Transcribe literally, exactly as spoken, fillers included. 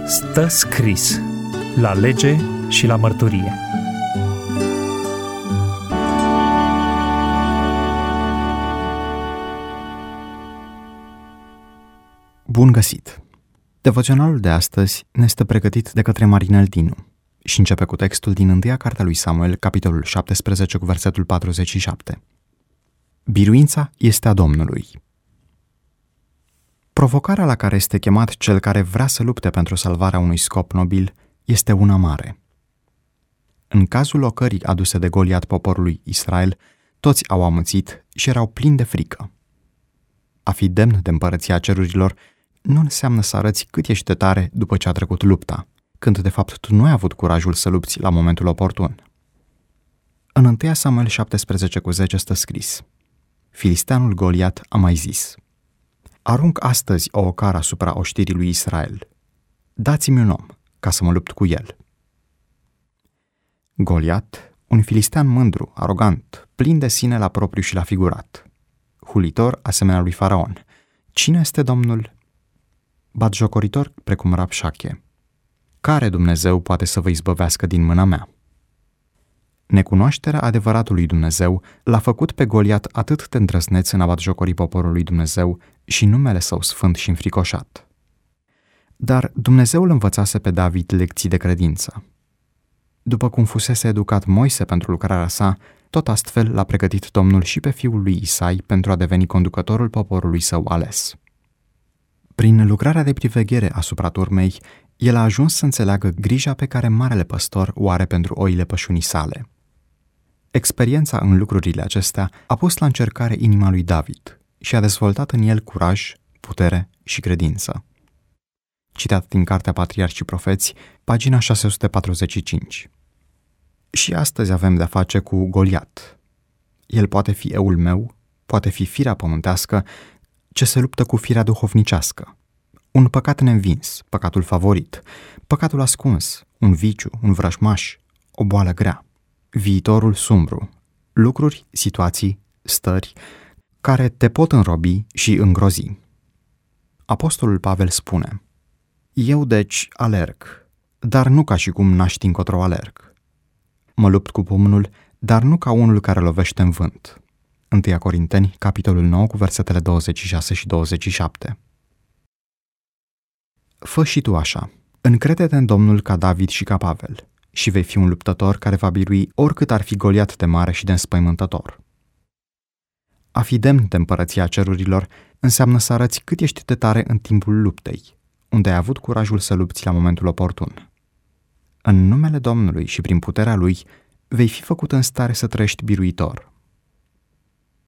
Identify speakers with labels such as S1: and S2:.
S1: Stă scris la lege și la mărturie.
S2: Bun găsit! Devoționalul de astăzi ne este pregătit de către Marinel Dinu și începe cu textul din întâia cartea lui Samuel, capitolul șaptesprezece, cu versetul patruzeci și șapte. Biruința este a Domnului. Provocarea la care este chemat cel care vrea să lupte pentru salvarea unui scop nobil este una mare. În cazul ocării aduse de Goliat poporului Israel, toți au amuțit și erau plini de frică. A fi demn de împărăția cerurilor nu înseamnă să arăți cât ești de tare după ce a trecut lupta, când de fapt tu nu ai avut curajul să lupți la momentul oportun. În întâia Samuel șaptesprezece cu zece stă scris: Filisteanul Goliat a mai zis: arunc astăzi o ocară asupra oștirii lui Israel. Dați-mi un om ca să mă lupt cu el. Goliat, un filistean mândru, arogant, plin de sine la propriu și la figurat, hulitor asemenea lui Faraon. Cine este Domnul? Batjocoritor precum Rabșache. Care Dumnezeu poate să vă izbăvească din mâna mea? Necunoașterea adevăratului Dumnezeu l-a făcut pe Goliat atât de îndrăzneț în a batjocori poporul lui Dumnezeu și numele său sfânt și înfricoșat. Dar Dumnezeu îl învățase pe David lecții de credință. După cum fusese educat Moise pentru lucrarea sa, tot astfel l-a pregătit Domnul și pe fiul lui Isai pentru a deveni conducătorul poporului său ales. Prin lucrarea de priveghere asupra turmei, el a ajuns să înțeleagă grija pe care marele păstor o are pentru oile pășunii sale. Experiența în lucrurile acestea a pus la încercare inima lui David și a dezvoltat în el curaj, putere și credință. Citat din Cartea Patriarhi și Profeți, pagina șase sute patruzeci și cinci. Și astăzi avem de-a face cu Goliat. El poate fi eul meu, poate fi firea pământească ce se luptă cu firea duhovnicească. Un păcat neînvins, păcatul favorit, păcatul ascuns, un viciu, un vrăjmaș, o boală grea, viitorul sumbru, lucruri, situații, stări care te pot înrobi și îngrozi. Apostolul Pavel spune: eu deci alerg, dar nu ca și cum n-aș ști încotro alerg. Mă lupt cu pumnul, dar nu ca unul care lovește în vânt. întâia Corinteni, capitolul nouă, cu versetele douăzeci și șase și douăzeci și șapte. Fă și tu așa, încrede-te în Domnul ca David și ca Pavel și vei fi un luptător care va birui oricât ar fi Goliat de mare și de înspăimântător. A fi demn de împărăția cerurilor înseamnă să arăți cât ești de tare în timpul luptei, unde ai avut curajul să lupți la momentul oportun. În numele Domnului și prin puterea Lui vei fi făcut în stare să trăiești biruitor,